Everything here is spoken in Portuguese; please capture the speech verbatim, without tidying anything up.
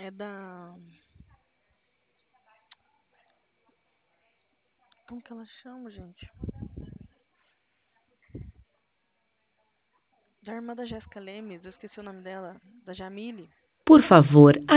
É da. Como que ela chama, gente? Da irmã da Jéssica Lemes, eu esqueci o nome dela. Da Jamile. Por favor,